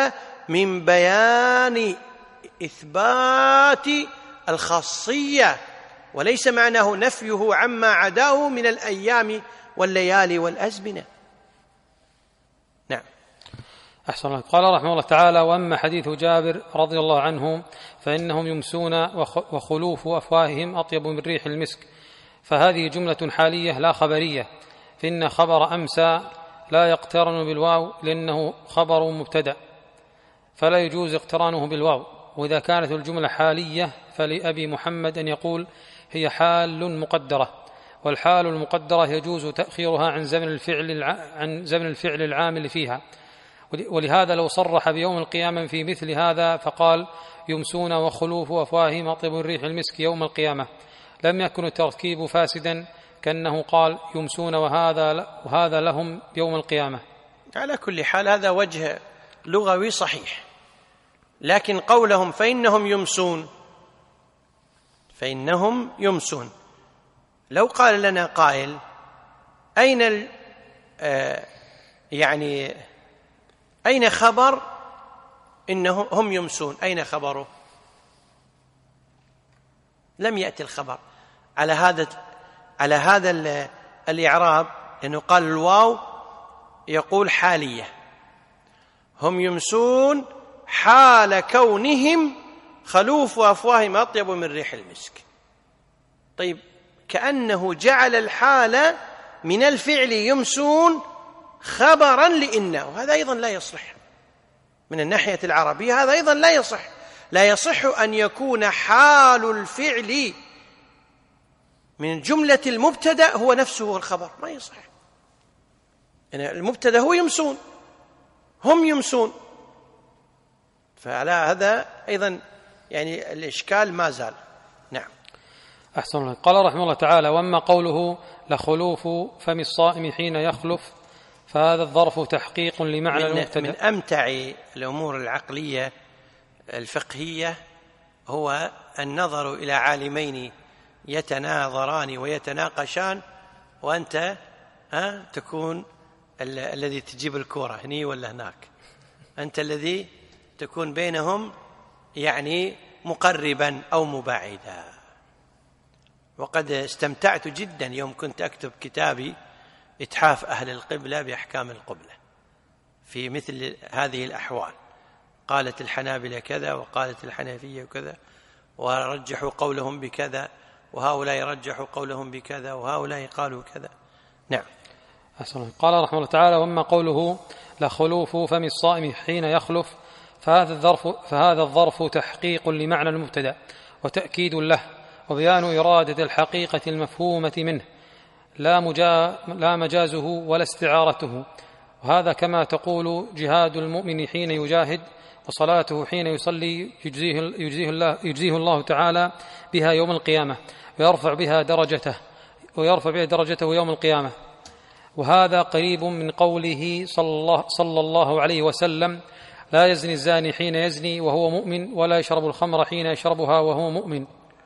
من بيان إثبات الخاصية، وليس معناه نفيه عما عداه من الأيام والليالي والأزمنة. نعم. أحسن الله. قال رحمه الله تعالى: وأما حديث جابر رضي الله عنه فإنهم يمسون وخلوف أفواههم أطيب من ريح المسك، فهذه جملة حالية لا خبرية، فإن خبر أمسى لا يقترن بالواو لأنه خبر مبتدأ فلا يجوز اقترانه بالواو. وإذا كانت الجملة حالية فلأبي محمد أن يقول هي حال مقدرة، والحال المقدرة يجوز تأخيرها عن زمن الفعل عن زمن الفعل العامل فيها. ولهذا لو صرح بيوم القيامة في مثل هذا فقال يمسون وخلوف أفواههم أطيب من ريح المسك يوم القيامة لم يكن التركيب فاسدا، كأنه قال يمسون وهذا وهذا لهم يوم القيامة. على كل حال هذا وجه لغوي صحيح، لكن قولهم فإنهم يمسون فإنهم يمسون لو قال لنا قائل أين ال آه يعني أين خبر إنهم هم يمسون؟ أين خبره؟ لم يأتي الخبر على هذا على هذا الإعراب، لأنه قال الواو يقول حالية، هم يمسون حال كونهم خلوف أفواههم أطيب من ريح المسك. طيب كأنه جعل الحال من الفعل يمسون خبرا لإنه، وهذا أيضا لا يصح من الناحية العربية، هذا أيضا لا يصح. لا يصح أن يكون حال الفعل من جملة المبتدأ هو نفسه الخبر، ما يصح. يعني المبتدأ هو يمسون، هم يمسون، فعلى هذا أيضا يعني الإشكال ما زال. نعم. أحسن الله. قال رحمه الله تعالى: وأما قوله لخلوف فم الصائم حين يخلف فهذا الظرف تحقيق لمعنى من, المبتدأ. من أمتع الأمور العقلية الفقهية هو النظر إلى عالمين يتناظران ويتناقشان، وأنت ها تكون ال- الذي تجيب الكرة هني ولا هناك، أنت الذي تكون بينهم يعني مقربا أو مباعدا. وقد استمتعت جدا يوم كنت أكتب كتابي إتحاف أهل القبلة بأحكام القبلة في مثل هذه الأحوال، قالت الحنابلة كذا وقالت الحنفية كذا، ورجحوا قولهم بكذا، وهؤلاء رجحوا قولهم بكذا، وهؤلاء قالوا كذا. نعم. أحسن. قال رحمه الله تعالى: وأما قوله لخلوف فم الصائم حين يخلف فهذا الظرف فهذا الظرف تحقيق لمعنى المبتدأ وتأكيد له وبيان إرادة الحقيقة المفهومة منه لا, مجا لا مجازه ولا استعارته. وهذا كما تقول جهاد المؤمن حين يجاهد وصلاته حين يصلي يجزيه, يجزيه, الله, يجزيه الله تعالى بها يوم القيامة ويرفع بها درجته ويرفع بها درجته يوم القيامة. وهذا قريب من قوله صلى الله, صلى الله عليه وسلم: لا يزني الزاني حين يزني وهو مؤمن ولا يشرب الخمر حين يشربها وهو مؤمن.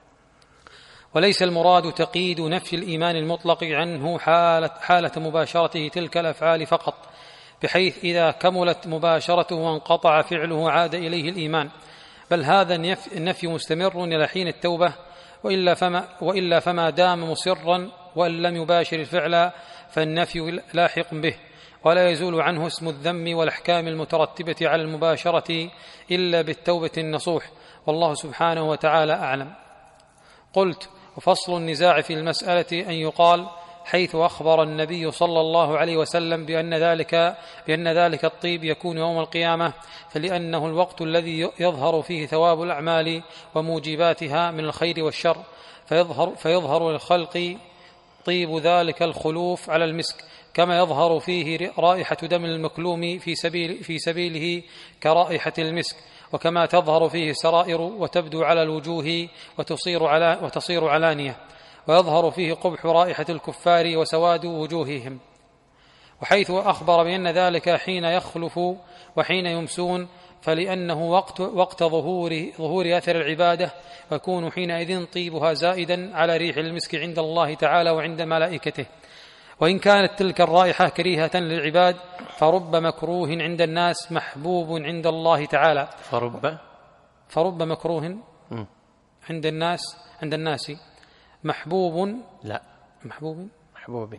وليس المراد تقييد نفي الإيمان المطلق عنه حالة, حالة مباشرته تلك الأفعال فقط، بحيث إذا كملت مباشرته وانقطع فعله عاد إليه الإيمان، بل هذا النفي مستمر إلى حين التوبة، وإلا فما, وإلا فما دام مصرا وإن لم يباشر الفعل فالنفي لاحق به، ولا يزول عنه اسم الذم والأحكام المترتبة على المباشرة إلا بالتوبة النصوح، والله سبحانه وتعالى أعلم. قلت: وفصل النزاع في المسألة أن يقال حيث أخبر النبي صلى الله عليه وسلم بأن ذلك, بأن ذلك الطيب يكون يوم القيامة، فلأنه الوقت الذي يظهر فيه ثواب الأعمال وموجباتها من الخير والشر، فيظهر, فيظهر للخلق طيب ذلك الخلوف على المسك، كما يظهر فيه رائحة دم المكلوم في, سبيل في سبيله كرائحة المسك، وكما تظهر فيه سرائر وتبدو على الوجوه وتصير, على وتصير علانية، ويظهر فيه قبح رائحة الكفار وسواد وجوههم. وحيث أخبر بأن ذلك حين يخلف وحين يمسون فلأنه وقت, وقت ظهور, ظهور أثر العبادة، ويكون حينئذ طيبها زائدا على ريح المسك عند الله تعالى وعند ملائكته. وإن كانت تلك الرائحة كريهة للعباد فرب مكروه عند الناس محبوب عند الله تعالى. فرب فرب مكروه م. عند الناس عند الناس محبوب لا محبوب محبوب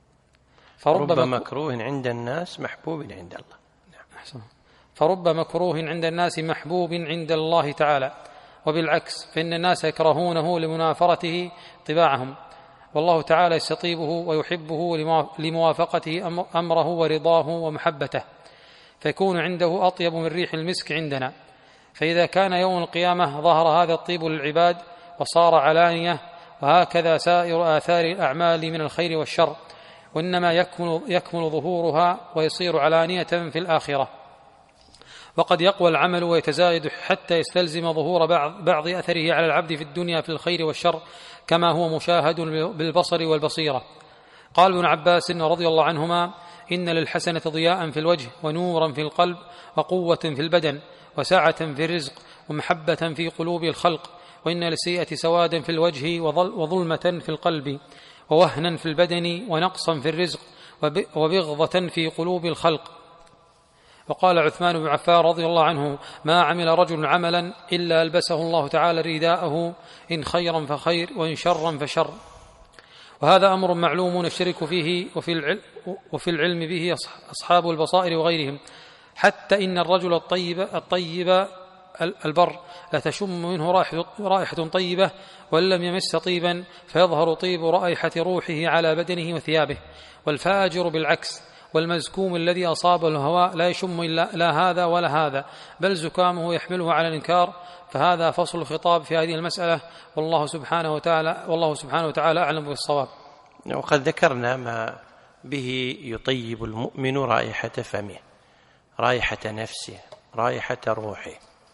فرب رب مكروه عند الناس محبوب عند الله. نعم. فرب مكروه عند الناس محبوب عند الله تعالى، وبالعكس فإن الناس يكرهونه لمنافرته طباعهم، والله تعالى يستطيبه ويحبه لموافقته أمره ورضاه ومحبته، فيكون عنده أطيب من ريح المسك عندنا. فإذا كان يوم القيامة ظهر هذا الطيب للعباد وصار علانية، وهكذا سائر آثار الأعمال من الخير والشر، وإنما يكمل, يكمل ظهورها ويصير علانية في الآخرة. وقد يقوى العمل ويتزايد حتى يستلزم ظهور بعض, بعض أثره على العبد في الدنيا في الخير والشر، كما هو مشاهد بالبصر والبصيرة. قال ابن عباس رضي الله عنهما: إن للحسنة ضياء في الوجه ونورا في القلب وقوة في البدن وسعة في الرزق ومحبة في قلوب الخلق، وإن للسيئة سوادا في الوجه وظلمة في القلب ووهنا في البدن ونقصا في الرزق وبغضة في قلوب الخلق. وقال عثمان بن عفان رضي الله عنه: ما عمل رجل عملا إلا ألبسه الله تعالى رداءه، إن خيرا فخير وإن شرا فشر. وهذا أمر معلوم نشترك فيه وفي العلم, وفي العلم به أصحاب البصائر وغيرهم، حتى إن الرجل الطيب, الطيب البر لا تشم منه رائحة طيبة وإن لم يمس طيبا فيظهر طيب رائحة روحه على بدنه وثيابه. والفاجر بالعكس، والمزكوم الذي أصابه الهواء لا يشم إلا لا هذا ولا هذا، بل زكامه يحمله على الإنكار. فهذا فصل الخطاب في هذه المسألة، والله سبحانه وتعالى والله سبحانه وتعالى أعلم بالصواب. وقد ذكرنا ما به يطيب المؤمن رائحة فمه، رائحة نفسه، رائحة روحه.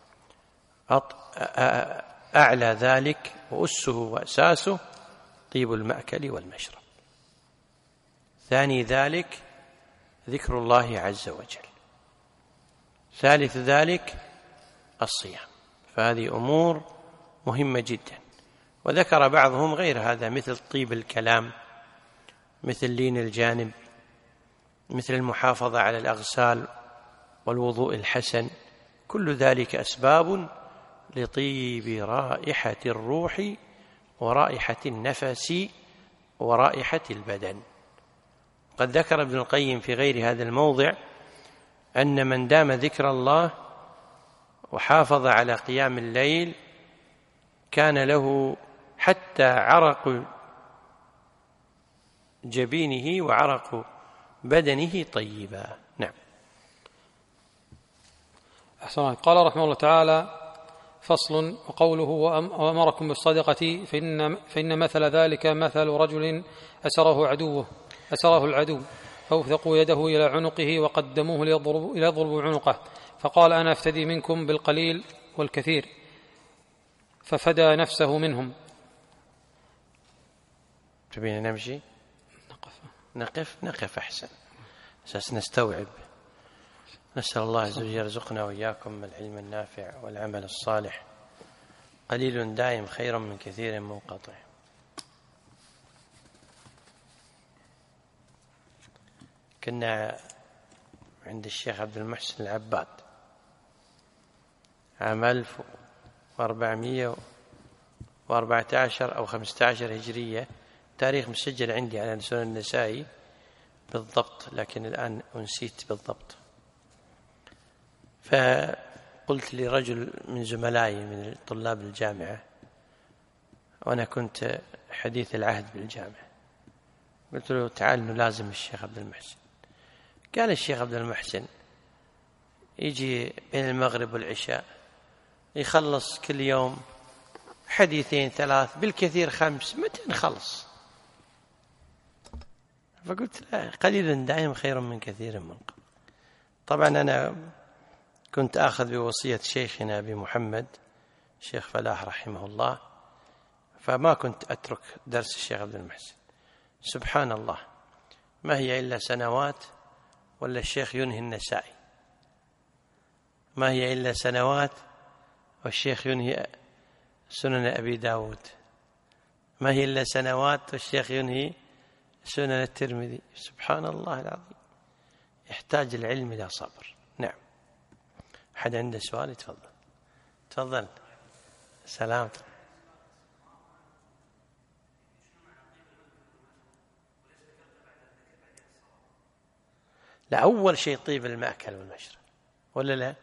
أعلى ذلك وأسه وأساسه طيب المأكل والمشرب. ثاني ذلك ذكر الله عز وجل. ثالث ذلك الصيام. فهذه أمور مهمة جدا. وذكر بعضهم غير هذا، مثل طيب الكلام، مثل لين الجانب، مثل المحافظة على الأغسال والوضوء الحسن. كل ذلك أسباب لطيب رائحة الروح ورائحة النفس ورائحة البدن. قد ذكر ابن القيم في غير هذا الموضع أن من دام ذكر الله وحافظ على قيام الليل كان له حتى عرق جبينه وعرق بدنه طيبا. نعم. أحسن. قال رحمه الله تعالى: فصل. وقوله: وأمركم بالصدقة فإن, فإن مثل ذلك مثل رجل أسره عدوه أسره العدو فأوثقوا يده إلى عنقه وقدموه ليضربوا عنقه، فقال: أنا أفتدي منكم بالقليل والكثير، ففدى نفسه منهم. تبين نمشي؟ نقف نقف نقف أحسن، أساس نستوعب. نسأل الله عز وجل يرزقنا وإياكم العلم النافع والعمل الصالح. قليل دائم خير من كثير منقطع. كنا عند الشيخ عبد المحسن العباد عام ألف وأربعمائة وأربعة عشر أو خمسة عشر هجرية، تاريخ مسجل عندي على سنن النسائي بالضبط، لكن الآن أنسيت بالضبط. فقلت لرجل من زملائي من طلاب الجامعة، وأنا كنت حديث العهد بالجامعة، قلت له: تعال نلازم الشيخ عبد المحسن. قال الشيخ عبد المحسن يجي بين المغرب والعشاء يخلص كل يوم حديثين ثلاث بالكثير خمس، متى نخلص؟ فقلت: لا، قليل دائم خير من كثير من قبل. طبعا أنا كنت آخذ بوصية شيخنا أبي محمد الشيخ فلاح رحمه الله، فما كنت أترك درس الشيخ عبد المحسن. سبحان الله، ما هي إلا سنوات ولا الشيخ ينهي النسائي، ما هي إلا سنوات والشيخ ينهي سنن أبي داود، ما هي إلا سنوات والشيخ ينهي سنن الترمذي. سبحان الله العظيم، يحتاج العلم إلى صبر. نعم. أحد عنده سؤال؟ يتفضل. تفضل. سلام. لا، أول شيء طيب المأكل والمشرب، ولا لا؟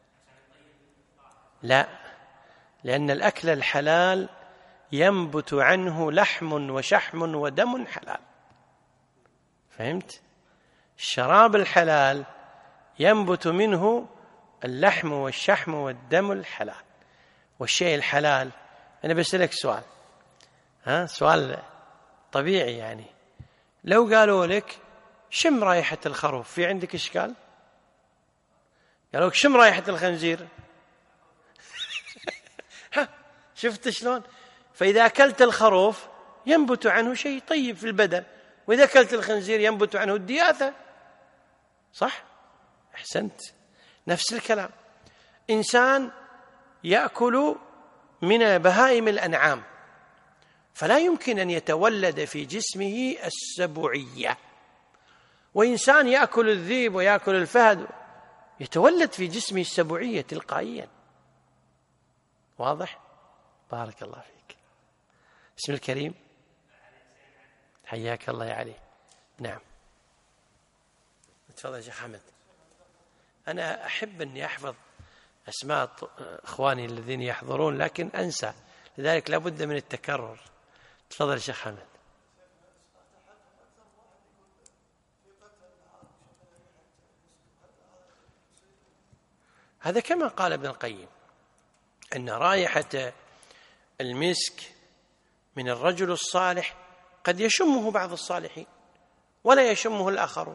لا، لأن الأكل الحلال ينبت عنه لحم وشحم ودم حلال. فهمت؟ الشراب الحلال ينبت منه اللحم والشحم والدم الحلال. والشيء الحلال، أنا بسألك سؤال، ها سؤال طبيعي يعني، لو قالوا لك شم رائحة الخروف، في عندك إشكال؟ قالوا لك شم رائحة الخنزير ها شفت شلون؟ فإذا أكلت الخروف ينبت عنه شيء طيب في البدن، وإذا أكلت الخنزير ينبت عنه الدياثة. صح؟ أحسنت. نفس الكلام، إنسان يأكل من بهائم الأنعام فلا يمكن أن يتولد في جسمه السبوعية، وإنسان يأكل الذئب ويأكل الفهد يتولد في جسمه السبوعية تلقائيا. واضح؟ بارك الله فيك. اسم الكريم؟ حياك الله يا علي. نعم. تفضل يا شيخ حمد. أنا أحب أني أحفظ أسماء إخواني الذين يحضرون لكن أنسى، لذلك لا بد من التكرر. تفضل يا شيخ حمد. هذا كما قال ابن القيم أن رائحة المسك من الرجل الصالح قد يشمه بعض الصالحين ولا يشمه الآخرون،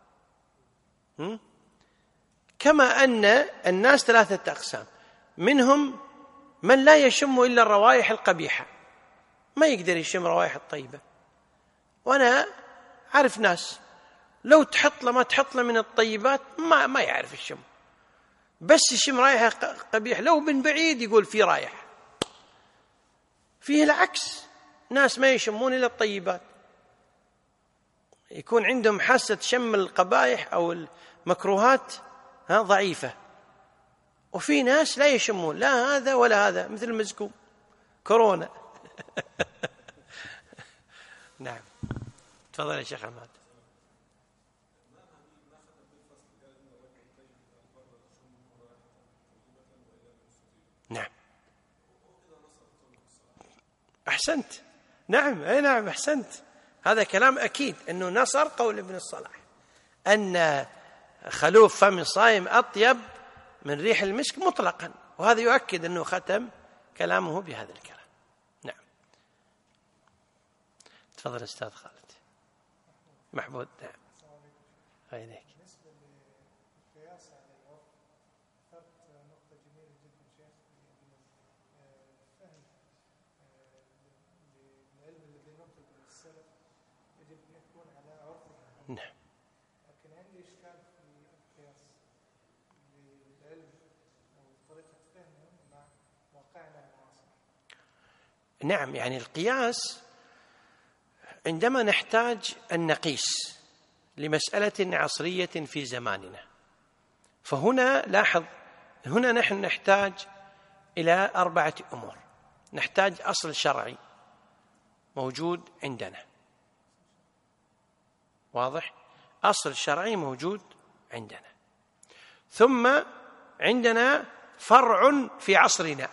كما أن الناس ثلاثة أقسام، منهم من لا يشم إلا الروائح القبيحة، ما يقدر يشم روائح الطيبة. وأنا أعرف ناس لو تحط له ما تحط له من الطيبات ما ما يعرف الشم، بس يشم رائحة قبيح لو من بعيد يقول في رائحة. فيه العكس، ناس ما يشمون إلا الطيبات، يكون عندهم حاسة شم القبائح أو المكروهات ها ضعيفة. وفي ناس لا يشمون لا هذا ولا هذا، مثل المزكوم كورونا نعم. تفضل يا شيخ عماد. نعم أحسنت. نعم أي نعم أحسنت. هذا كلام أكيد أنه نصر قول ابن الصلاح أن خلوف فم الصائم أطيب من ريح المسك مطلقا، وهذا يؤكد أنه ختم كلامه بهذا الكلام. نعم. تفضل أستاذ خالد محمود. نعم غيرك. نعم. لكن عندي إشكال في القياس للعلم أو طريقة فهمه مع واقعنا المعاصر. نعم، يعني القياس عندما نحتاج أن نقيس لمسألة عصرية في زماننا، فهنا لاحظ هنا نحن نحتاج إلى أربعة أمور. نحتاج أصل شرعي موجود عندنا، واضح؟ أصل شرعي موجود عندنا، ثم عندنا فرع في عصرنا،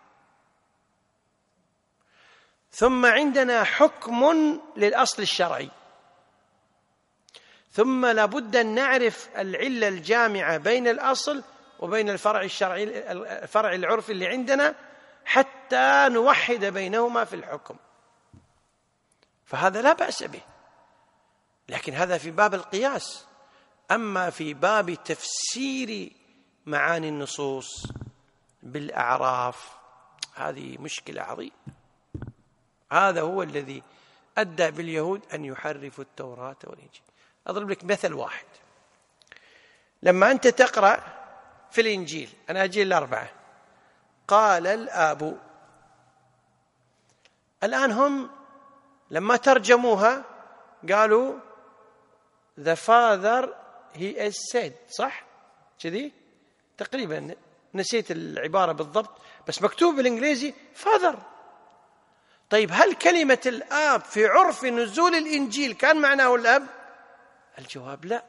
ثم عندنا حكم للأصل الشرعي، ثم لابد أن نعرف العلة الجامعة بين الأصل وبين الفرع الشرعي الفرع العرفي اللي عندنا حتى نوحد بينهما في الحكم. فهذا لا بأس به، لكن هذا في باب القياس. أما في باب تفسير معاني النصوص بالأعراف هذه مشكلة عظيمة. هذا هو الذي أدى باليهود أن يحرفوا التوراة والإنجيل. أضرب لك مثل واحد. لما أنت تقرأ في الإنجيل الأناجيل الأربعة قال الآب، الآن هم لما ترجموها قالوا the father he is said، صح كذي تقريبا، نسيت العبارة بالضبط بس مكتوب بالإنجليزي father. طيب هل كلمة الآب في عرف نزول الإنجيل كان معناه الأب؟ الجواب لا.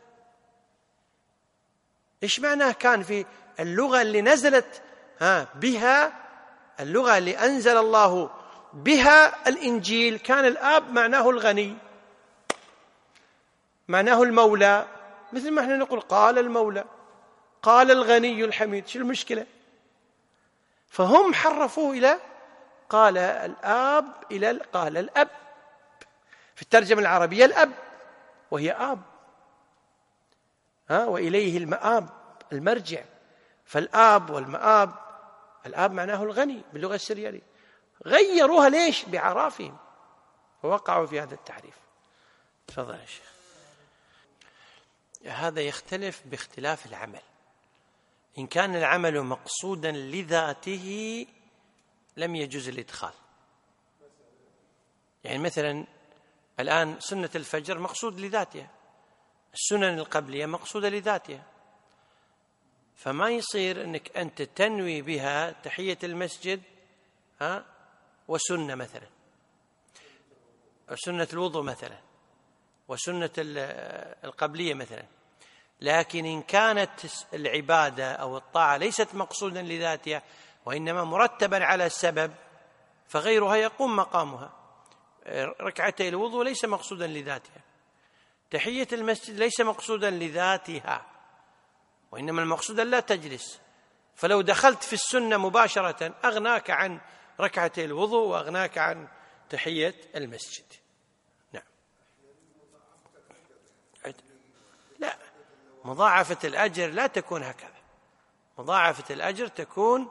إيش معناه كان في اللغة اللي نزلت ها بها، اللغة اللي أنزل الله بها الإنجيل، كان الآب معناه الغني، معناه المولى، مثل ما احنا نقول قال المولى، قال الغني الحميد، شو المشكلة؟ فهم حرفوه إلى قال الآب إلى قال الأب، في الترجمة العربية الأب وهي آب، ها وإليه المآب المرجع، فالآب والمآب، الآب معناه الغني باللغة السريانية، غيروها ليش؟ بعرافهم ووقعوا في هذا التعريف. تفضل يا شيخ. هذا يختلف باختلاف العمل. إن كان العمل مقصودا لذاته لم يجوز الإدخال. يعني مثلا الآن سنة الفجر مقصود لذاتها، السنن القبلية مقصودة لذاتها، فما يصير أنك أنت تنوي بها تحية المسجد ها وسنة مثلا، سنة الوضوء مثلا، وسنة القبلية مثلا، لكن إن كانت العبادة أو الطاعة ليست مقصودا لذاتها وإنما مرتبا على السبب فغيرها يقوم مقامها. ركعتي الوضوء ليس مقصودا لذاتها، تحية المسجد ليس مقصودا لذاتها وإنما المقصود لا تجلس، فلو دخلت في السنة مباشرة أغناك عن ركعتي الوضوء وأغناك عن تحية المسجد. نعم. لا، مضاعفة الأجر لا تكون هكذا، مضاعفة الأجر تكون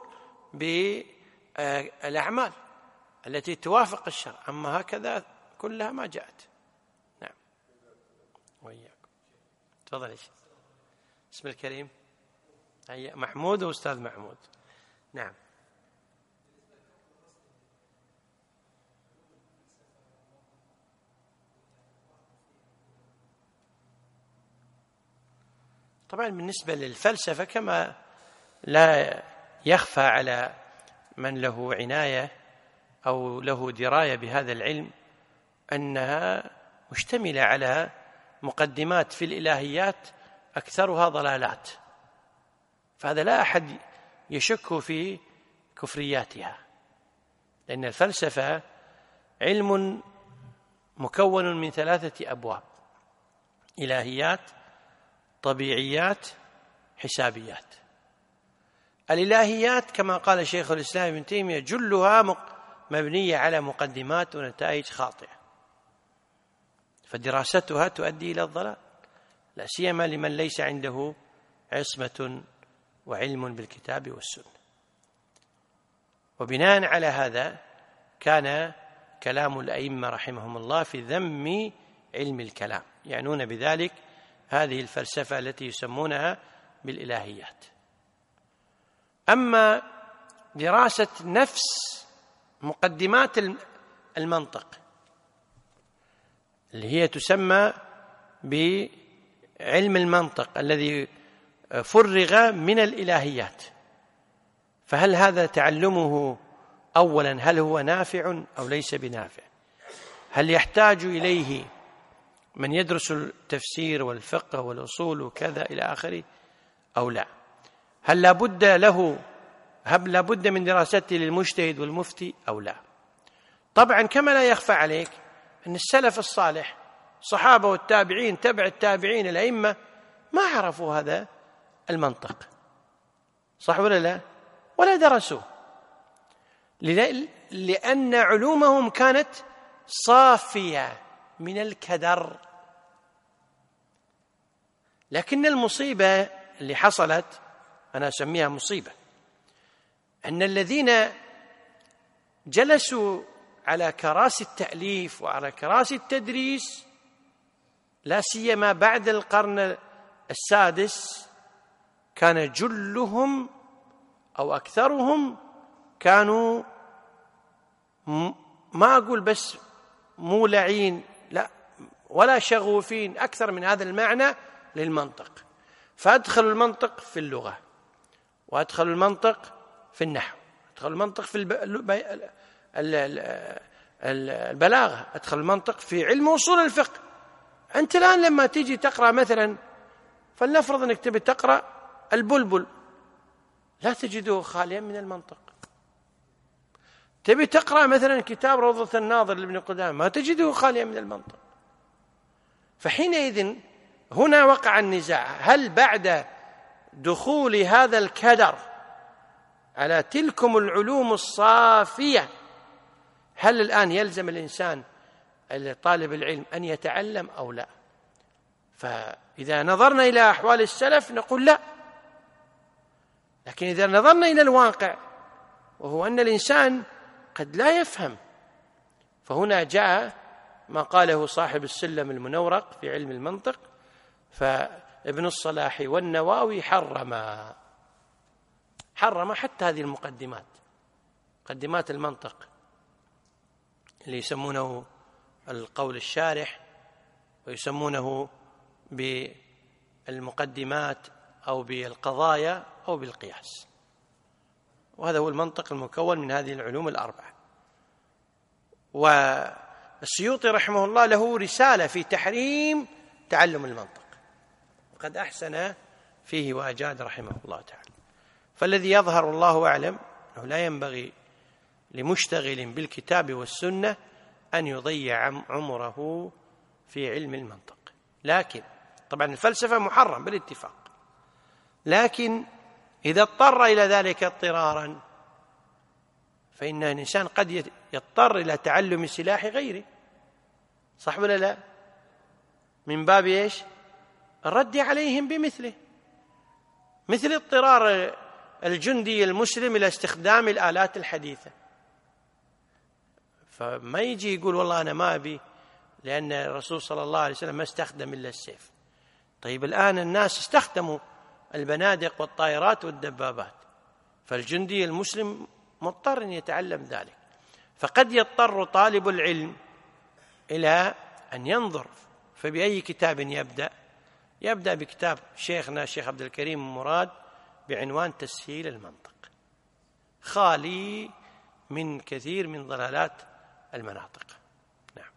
بالأعمال التي توافق الشرع، أما هكذا كلها ما جاءت. نعم. وإياكم. تفضل يا شيخ. اسم الكريم محمود وأستاذ محمود. نعم. طبعا بالنسبة للفلسفة كما لا يخفى على من له عناية أو له دراية بهذا العلم أنها مشتملة على مقدمات في الإلهيات أكثرها ضلالات، فهذا لا أحد يشك في كفرياتها، لأن الفلسفة علم مكون من ثلاثة أبواب: إلهيات، طبيعيات، حسابيات. الإلهيات كما قال شيخ الإسلام ابن تيمية جلها مبنية على مقدمات ونتائج خاطئة، فدراستها تؤدي إلى الضلال، لا سيما لمن ليس عنده عصمة وعلم بالكتاب والسنة. وبناء على هذا كان كلام الأئمة رحمهم الله في ذم علم الكلام، يعنون بذلك هذه الفلسفة التي يسمونها بالإلهيات. أما دراسة نفس مقدمات المنطق اللي هي تسمى بعلم المنطق الذي فرغ من الإلهيات، فهل هذا تعلمه أولا هل هو نافع أو ليس بنافع؟ هل يحتاج إليه من يدرس التفسير والفقه والأصول وكذا إلى آخره أو لا؟ هل لابد له هل لابد من دراسته للمجتهد والمفتي أو لا؟ طبعا كما لا يخفى عليك أن السلف الصالح الصحابة والتابعين تبع التابعين الأئمة ما عرفوا هذا المنطق، صح ولا لا؟ ولا درسوه، لأن علومهم كانت صافية من الكدر. لكن المصيبة اللي حصلت، أنا أسميها مصيبة، أن الذين جلسوا على كراسي التأليف وعلى كراسي التدريس لا سيما بعد القرن السادس كان جلهم أو أكثرهم كانوا ما أقول بس مولعين، لا، ولا شغوفين أكثر من هذا المعنى للمنطق، فأدخلوا المنطق في اللغة، وأدخلوا المنطق في النحو، أدخلوا المنطق في البلاغة، أدخلوا المنطق في علم أصول الفقه. أنت الآن لما تيجي تقرأ مثلا، فلنفرض أنك تبي تقرأ البلبل، لا تجده خاليا من المنطق. تبي تقرأ مثلا كتاب روضة الناظر لابن قدامة، ما تجده خاليا من المنطق. فحينئذ هنا وقع النزاع، هل بعد دخول هذا الكدر على تلكم العلوم الصافية، هل الآن يلزم الإنسان طالب العلم أن يتعلم أو لا؟ فإذا نظرنا إلى أحوال السلف نقول لا، لكن إذا نظرنا إلى الواقع وهو أن الإنسان قد لا يفهم، فهنا جاء ما قاله صاحب السلم المنورق في علم المنطق، فابن الصلاح والنواوي حرم حرم حتى هذه المقدمات، مقدمات المنطق اللي يسمونه القول الشارح، ويسمونه بالمقدمات أو بالقضايا أو بالقياس، وهذا هو المنطق المكون من هذه العلوم الأربعة. والسيوطي رحمه الله له رسالة في تحريم تعلم المنطق، وقد أحسن فيه وأجاد رحمه الله تعالى. فالذي يظهر الله أعلم أنه لا ينبغي لمشتغل بالكتاب والسنة أن يضيع عمره في علم المنطق، لكن طبعا الفلسفة محرم بالاتفاق، لكن إذا اضطر إلى ذلك اضطرارا فإن الإنسان قد يضطر إلى تعلم سلاح غيره، صح ولا لا؟ من باب إيش؟ الرد عليهم بمثله، مثل اضطرار الجندي المسلم إلى استخدام الآلات الحديثة، فما يجي يقول والله أنا ما أبي لأن الرسول صلى الله عليه وسلم ما استخدم إلا السيف. طيب الآن الناس استخدموا البنادق والطائرات والدبابات، فالجندي المسلم مضطر أن يتعلم ذلك. فقد يضطر طالب العلم إلى أن ينظر، فبأي كتاب يبدأ؟ يبدأ بكتاب شيخنا الشيخ عبد الكريم مراد بعنوان تسهيل المنطق، خالي من كثير من ضلالات المناطق. نعم.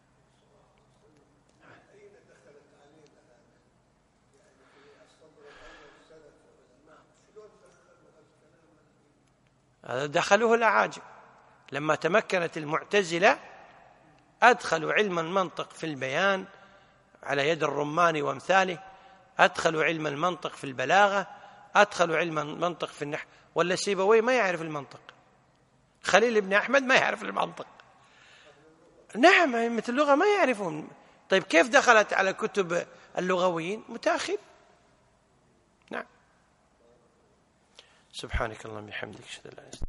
هذا دخلوه الأعاجم لما تمكنت المعتزلة، أدخلوا علم المنطق في البيان على يد الرماني وامثاله، أدخلوا علم المنطق في البلاغة، أدخلوا علم المنطق في النحو. ولا سيبويه ما يعرف المنطق، خليل بن أحمد ما يعرف المنطق، نعم أئمة اللغة ما يعرفون. طيب كيف دخلت على كتب اللغويين؟ متأخر. نعم. سبحانك اللهم وبحمدك، أشهد أن لا إله إلا أنت.